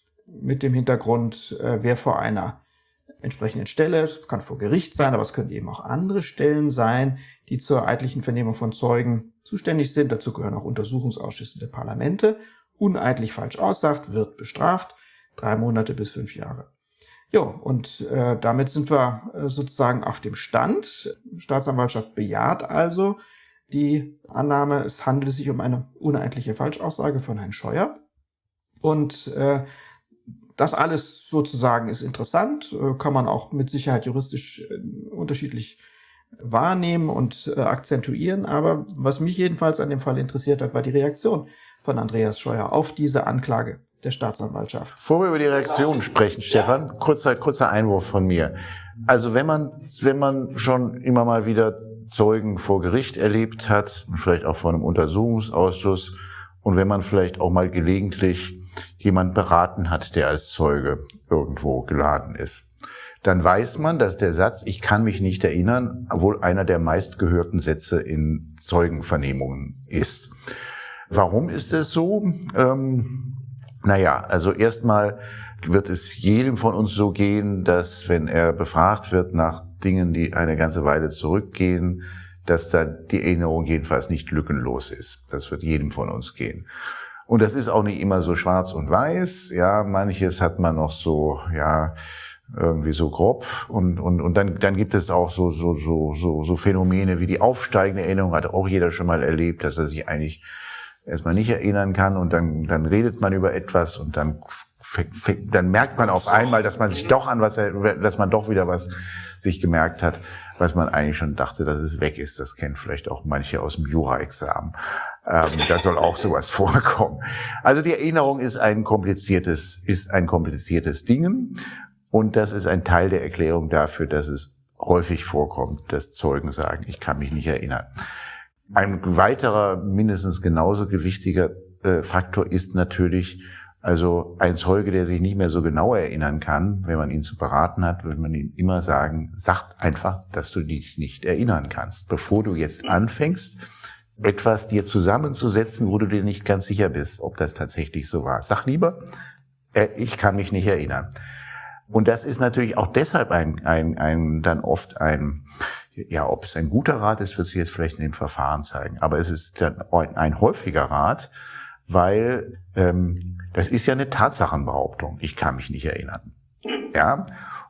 mit dem Hintergrund, äh, wer vor einer entsprechenden Stelle, es kann vor Gericht sein, aber es können eben auch andere Stellen sein, die zur eidlichen Vernehmung von Zeugen zuständig sind. Dazu gehören auch Untersuchungsausschüsse der Parlamente. Uneidlich falsch aussagt, wird bestraft, drei Monate bis fünf Jahre. Jo, und äh, damit sind wir äh, sozusagen auf dem Stand. Die Staatsanwaltschaft bejaht also die Annahme, es handelt sich um eine uneidliche Falschaussage von Herrn Scheuer. Und äh, das alles sozusagen ist interessant, äh, kann man auch mit Sicherheit juristisch äh, unterschiedlich wahrnehmen und äh, akzentuieren. Aber was mich jedenfalls an dem Fall interessiert hat, war die Reaktion von Andreas Scheuer auf diese Anklage der Staatsanwaltschaft. Bevor wir über die Reaktion sprechen, Stefan, kurzer, kurzer Einwurf von mir. Also wenn man, wenn man schon immer mal wieder Zeugen vor Gericht erlebt hat, vielleicht auch vor einem Untersuchungsausschuss, und wenn man vielleicht auch mal gelegentlich jemand beraten hat, der als Zeuge irgendwo geladen ist, dann weiß man, dass der Satz, ich kann mich nicht erinnern, wohl einer der meistgehörten Sätze in Zeugenvernehmungen ist. Warum ist es so? Ähm, naja, also erstmal wird es jedem von uns so gehen, dass wenn er befragt wird nach Dingen, die eine ganze Weile zurückgehen, dass da die Erinnerung jedenfalls nicht lückenlos ist. Das wird jedem von uns gehen. Und das ist auch nicht immer so schwarz und weiß. Ja, manches hat man noch so, ja, irgendwie so grob. Und, und, und dann, dann gibt es auch so, so, so, so, so Phänomene wie die aufsteigende Erinnerung, hat auch jeder schon mal erlebt, dass er sich eigentlich erstmal nicht erinnern kann und dann, dann redet man über etwas und dann, dann merkt man auf einmal, dass man sich doch an was, dass man doch wieder was sich gemerkt hat, was man eigentlich schon dachte, dass es weg ist. Das kennen vielleicht auch manche aus dem Jura-Examen. Ähm, da soll auch sowas vorkommen. Also die Erinnerung ist ein kompliziertes, ist ein kompliziertes Ding. Und das ist ein Teil der Erklärung dafür, dass es häufig vorkommt, dass Zeugen sagen, ich kann mich nicht erinnern. Ein weiterer, mindestens genauso gewichtiger äh, Faktor ist natürlich, also ein Zeuge, der sich nicht mehr so genau erinnern kann, wenn man ihn zu beraten hat, würde man ihm immer sagen, sag einfach, dass du dich nicht erinnern kannst, bevor du jetzt anfängst, etwas dir zusammenzusetzen, wo du dir nicht ganz sicher bist, ob das tatsächlich so war. Sag lieber, äh, ich kann mich nicht erinnern. Und das ist natürlich auch deshalb ein, ein, ein dann oft ein, ja, ob es ein guter Rat ist, wird sich jetzt vielleicht in dem Verfahren zeigen. Aber es ist dann ein, ein häufiger Rat, weil ähm, das ist ja eine Tatsachenbehauptung. Ich kann mich nicht erinnern. Ja,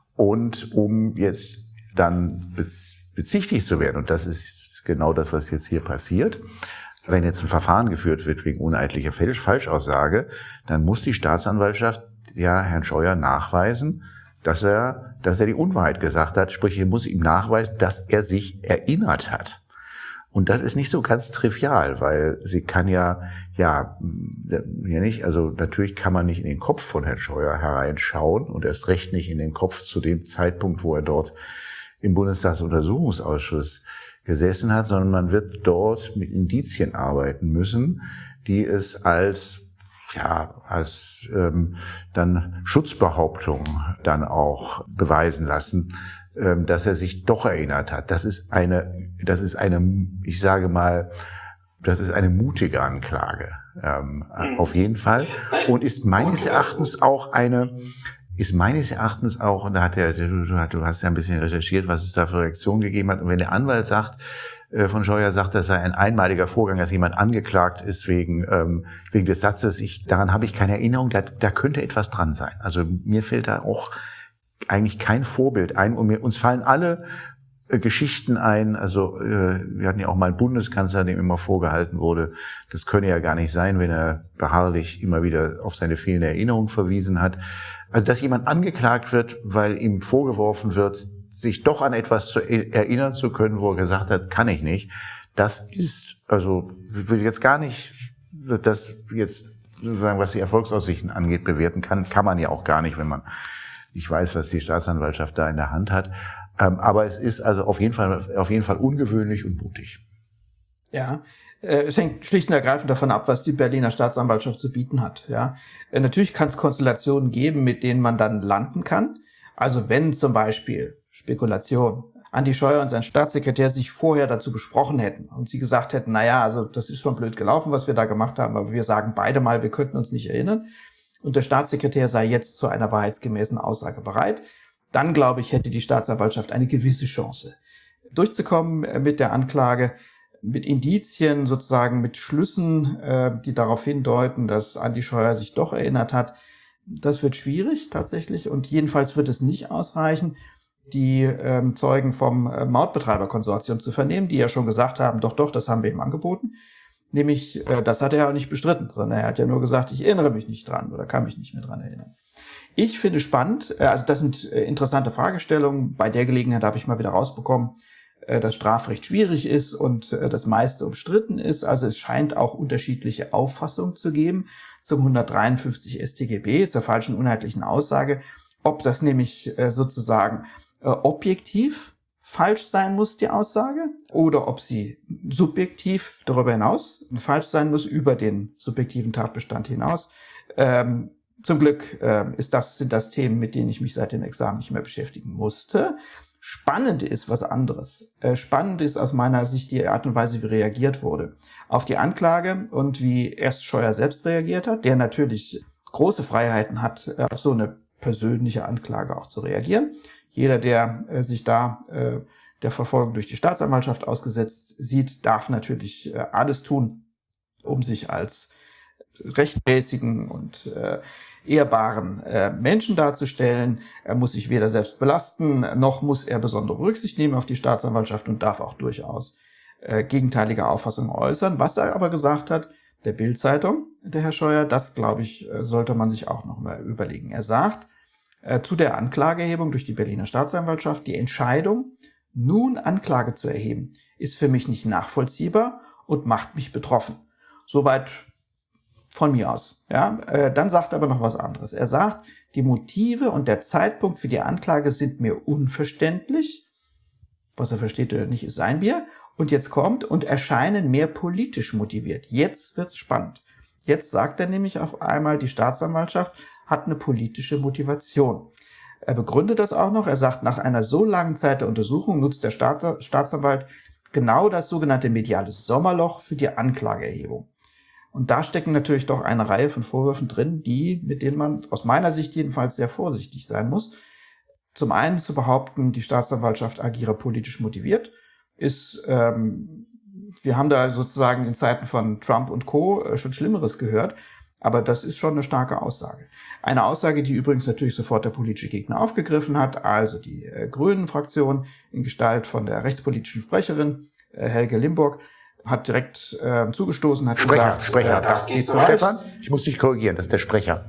und um jetzt dann bezichtigt zu werden, und das ist genau das, was jetzt hier passiert. Wenn jetzt ein Verfahren geführt wird wegen uneidlicher Falschaussage, dann muss die Staatsanwaltschaft ja Herrn Scheuer nachweisen, dass er, dass er die Unwahrheit gesagt hat. Sprich, hier muss ihm nachweisen, dass er sich erinnert hat. Und das ist nicht so ganz trivial, weil sie kann ja, ja, ja nicht, also natürlich kann man nicht in den Kopf von Herrn Scheuer hereinschauen und erst recht nicht in den Kopf zu dem Zeitpunkt, wo er dort im Bundestagsuntersuchungsausschuss gesessen hat, sondern man wird dort mit Indizien arbeiten müssen, die es als ja als ähm, dann Schutzbehauptung dann auch beweisen lassen, ähm, dass er sich doch erinnert hat. Das ist eine, das ist eine, ich sage mal, das ist eine mutige Anklage, ähm, auf jeden Fall, und ist meines Erachtens auch eine ist meines Erachtens auch, und da hat der, du, du hast ja ein bisschen recherchiert, was es da für Reaktionen gegeben hat. Und wenn der Anwalt sagt, äh, von Scheuer sagt, das sei ein einmaliger Vorgang, dass jemand angeklagt ist wegen ähm, wegen des Satzes, ich, daran habe ich keine Erinnerung, da, da könnte etwas dran sein. Also mir fällt da auch eigentlich kein Vorbild ein. Und mir, uns fallen alle äh, Geschichten ein. Also äh, wir hatten ja auch mal einen Bundeskanzler, dem immer vorgehalten wurde, das könne ja gar nicht sein, wenn er beharrlich immer wieder auf seine fehlende Erinnerung verwiesen hat. Also, dass jemand angeklagt wird, weil ihm vorgeworfen wird, sich doch an etwas zu erinnern zu können, wo er gesagt hat, kann ich nicht. Das ist, also, ich will jetzt gar nicht, das jetzt sozusagen, was die Erfolgsaussichten angeht, bewerten kann, kann man ja auch gar nicht, wenn man nicht weiß, was die Staatsanwaltschaft da in der Hand hat. Aber es ist also auf jeden Fall, auf jeden Fall ungewöhnlich und mutig. Ja. Es hängt schlicht und ergreifend davon ab, was die Berliner Staatsanwaltschaft zu bieten hat. Ja, natürlich kann es Konstellationen geben, mit denen man dann landen kann. Also wenn zum Beispiel Spekulation, Andi Scheuer und sein Staatssekretär sich vorher dazu besprochen hätten und sie gesagt hätten, na ja, also das ist schon blöd gelaufen, was wir da gemacht haben, aber wir sagen beide mal, wir könnten uns nicht erinnern und der Staatssekretär sei jetzt zu einer wahrheitsgemäßen Aussage bereit, dann glaube ich, hätte die Staatsanwaltschaft eine gewisse Chance, durchzukommen mit der Anklage, mit Indizien, sozusagen mit Schlüssen, äh, die darauf hindeuten, dass Andi Scheuer sich doch erinnert hat. Das wird schwierig tatsächlich und jedenfalls wird es nicht ausreichen, die ähm, Zeugen vom äh, Mautbetreiberkonsortium zu vernehmen, die ja schon gesagt haben, doch, doch, das haben wir ihm angeboten. Nämlich, äh, das hat er ja auch nicht bestritten, sondern er hat ja nur gesagt, ich erinnere mich nicht dran oder kann mich nicht mehr dran erinnern. Ich finde spannend, äh, also das sind äh, interessante Fragestellungen. Bei der Gelegenheit habe ich mal wieder rausbekommen, dass Strafrecht schwierig ist und das meiste umstritten ist. Also es scheint auch unterschiedliche Auffassungen zu geben zum hundertdreiundfünfzig S t G B, zur falschen uneinheitlichen Aussage, ob das nämlich sozusagen objektiv falsch sein muss, die Aussage, oder ob sie subjektiv darüber hinaus falsch sein muss, über den subjektiven Tatbestand hinaus. Ähm, zum Glück äh, ist das, sind das Themen, mit denen ich mich seit dem Examen nicht mehr beschäftigen musste. Spannend ist was anderes. Äh, spannend ist aus meiner Sicht die Art und Weise, wie reagiert wurde auf die Anklage und wie erst Scheuer selbst reagiert hat, der natürlich große Freiheiten hat, äh, auf so eine persönliche Anklage auch zu reagieren. Jeder, der äh, sich da äh, der Verfolgung durch die Staatsanwaltschaft ausgesetzt sieht, darf natürlich äh, alles tun, um sich als rechtmäßigen und äh, ehrbaren äh, Menschen darzustellen. Er muss sich weder selbst belasten, noch muss er besondere Rücksicht nehmen auf die Staatsanwaltschaft und darf auch durchaus äh, gegenteilige Auffassungen äußern. Was er aber gesagt hat, der Bild-Zeitung, der Herr Scheuer, das, glaube ich, sollte man sich auch noch mal überlegen. Er sagt äh, zu der Anklageerhebung durch die Berliner Staatsanwaltschaft, die Entscheidung, nun Anklage zu erheben, ist für mich nicht nachvollziehbar und macht mich betroffen. Soweit von mir aus. Ja, äh, dann sagt er aber noch was anderes. Er sagt, die Motive und der Zeitpunkt für die Anklage sind mir unverständlich. was er versteht oder nicht, ist sein Bier. Und jetzt kommt und erscheinen mehr politisch motiviert. Jetzt wird's spannend. Jetzt sagt er nämlich auf einmal, die Staatsanwaltschaft hat eine politische Motivation. Er begründet das auch noch. Er sagt, nach einer so langen Zeit der Untersuchung nutzt der Staats- Staatsanwalt genau das sogenannte mediale Sommerloch für die Anklageerhebung. Und da stecken natürlich doch eine Reihe von Vorwürfen drin, die, mit denen man aus meiner Sicht jedenfalls sehr vorsichtig sein muss. Zum einen zu behaupten, die Staatsanwaltschaft agiere politisch motiviert, ist, ähm, wir haben da sozusagen in Zeiten von Trump und Co. Äh, schon Schlimmeres gehört, aber das ist schon eine starke Aussage. Eine Aussage, die übrigens natürlich sofort der politische Gegner aufgegriffen hat, also die äh, Grünen-Fraktion in Gestalt von der rechtspolitischen Sprecherin äh, Helge Limburg, hat direkt äh, zugestoßen, hat Sprecher, gesagt, Sprecher, äh, das geht so weit. Stefan, ich muss dich korrigieren, das ist der Sprecher.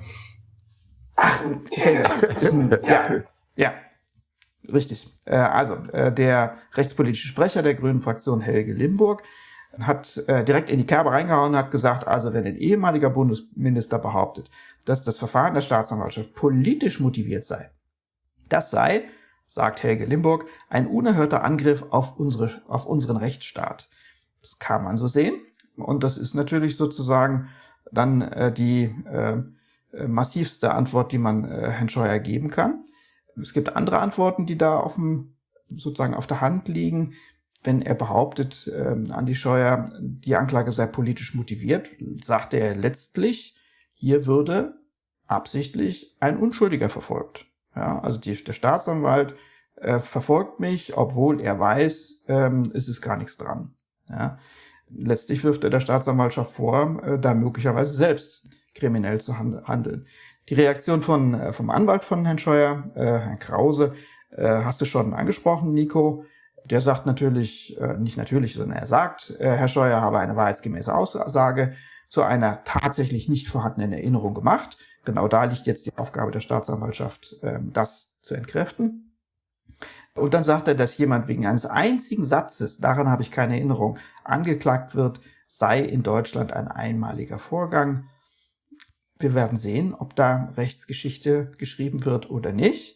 Ach, Helge, ist ein, ja, ja, richtig. Äh, also, äh, der rechtspolitische Sprecher der Grünen-Fraktion Helge Limburg hat äh, direkt in die Kerbe reingehauen und hat gesagt, also wenn ein ehemaliger Bundesminister behauptet, dass das Verfahren der Staatsanwaltschaft politisch motiviert sei, das sei, sagt Helge Limburg, ein unerhörter Angriff auf, unsere, auf unseren Rechtsstaat. Das kann man so sehen. Und das ist natürlich sozusagen dann äh, die äh, massivste Antwort, die man äh, Herrn Scheuer geben kann. Es gibt andere Antworten, die da auf dem, sozusagen auf der Hand liegen. Wenn er behauptet, äh, Andi Scheuer, die Anklage sei politisch motiviert, sagt er letztlich, hier würde absichtlich ein Unschuldiger verfolgt. Ja, also die, der Staatsanwalt äh, verfolgt mich, obwohl er weiß, ähm, es ist gar nichts dran. Ja, letztlich wirft er der Staatsanwaltschaft vor, äh, da möglicherweise selbst kriminell zu hand- handeln. Die Reaktion von äh, vom Anwalt von Herrn Scheuer, äh, Herrn Krause, äh, hast du schon angesprochen, Nico. Der sagt natürlich, äh, nicht natürlich, sondern er sagt, äh, Herr Scheuer habe eine wahrheitsgemäße Aussage zu einer tatsächlich nicht vorhandenen Erinnerung gemacht. Genau da liegt jetzt die Aufgabe der Staatsanwaltschaft, äh, das zu entkräften. Und dann sagt er, dass jemand wegen eines einzigen Satzes, daran habe ich keine Erinnerung, angeklagt wird, sei in Deutschland ein einmaliger Vorgang. Wir werden sehen, ob da Rechtsgeschichte geschrieben wird oder nicht.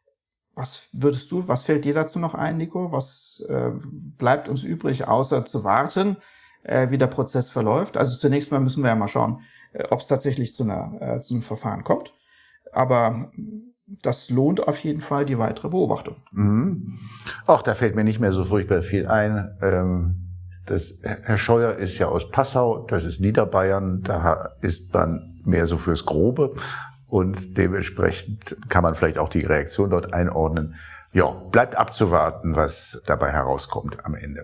Was würdest du, was fällt dir dazu noch ein, Nico? Was äh, bleibt uns übrig, außer zu warten, äh, wie der Prozess verläuft? Also zunächst mal müssen wir ja mal schauen, äh, ob es tatsächlich zu, einer, äh, zu einem Verfahren kommt. Aber das lohnt auf jeden Fall die weitere Beobachtung. Mhm. Ach, da fällt mir nicht mehr so furchtbar viel ein. Ähm, das, Herr Scheuer ist ja aus Passau, das ist Niederbayern, da ist man mehr so fürs Grobe. Und dementsprechend kann man vielleicht auch die Reaktion dort einordnen. Ja, bleibt abzuwarten, was dabei herauskommt am Ende.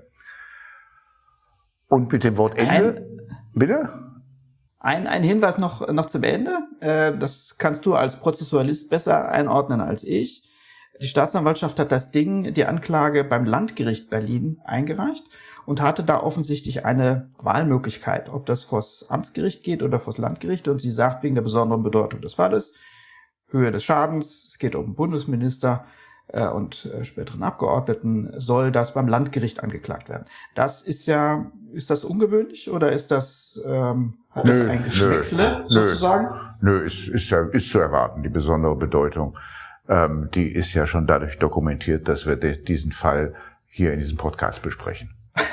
Und mit dem Wort Ende, ein, bitte? Ein, ein Hinweis noch, noch zum Ende. Das kannst du als Prozessualist besser einordnen als ich. Die Staatsanwaltschaft hat das Ding, die Anklage beim Landgericht Berlin eingereicht und hatte da offensichtlich eine Wahlmöglichkeit, ob das vors Amtsgericht geht oder vors Landgericht. Und sie sagt, wegen der besonderen Bedeutung des Falles, Höhe des Schadens, es geht um einen Bundesminister äh, und äh, späteren Abgeordneten, soll das beim Landgericht angeklagt werden. Das ist ja, ist das ungewöhnlich oder ist das, ähm, hat nö, das ein Geschmäckle nö, sozusagen? Nö, nö ist, ist, ist zu erwarten, die besondere Bedeutung. Ähm, die ist ja schon dadurch dokumentiert, dass wir de- diesen Fall hier in diesem Podcast besprechen.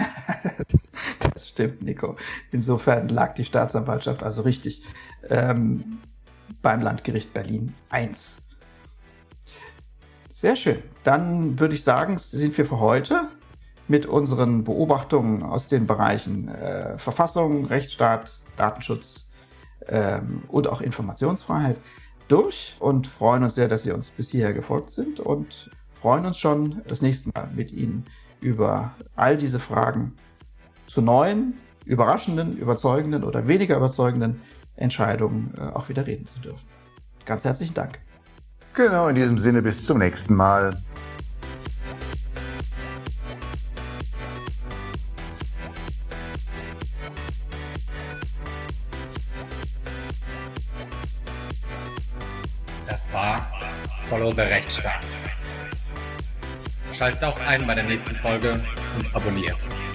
Das stimmt, Nico. Insofern lag die Staatsanwaltschaft also richtig ähm, beim Landgericht Berlin eins. Sehr schön. Dann würde ich sagen, sind wir für heute mit unseren Beobachtungen aus den Bereichen äh, Verfassung, Rechtsstaat, Datenschutz ähm, und auch Informationsfreiheit durch und freuen uns sehr, dass Sie uns bis hierher gefolgt sind und freuen uns schon, das nächste Mal mit Ihnen über all diese Fragen zu neuen, überraschenden, überzeugenden oder weniger überzeugenden Entscheidungen äh, auch wieder reden zu dürfen. Ganz herzlichen Dank. Genau, in diesem Sinne bis zum nächsten Mal. Das war Follow the Rechtsstaat. Schaltet auch ein bei der nächsten Folge und abonniert.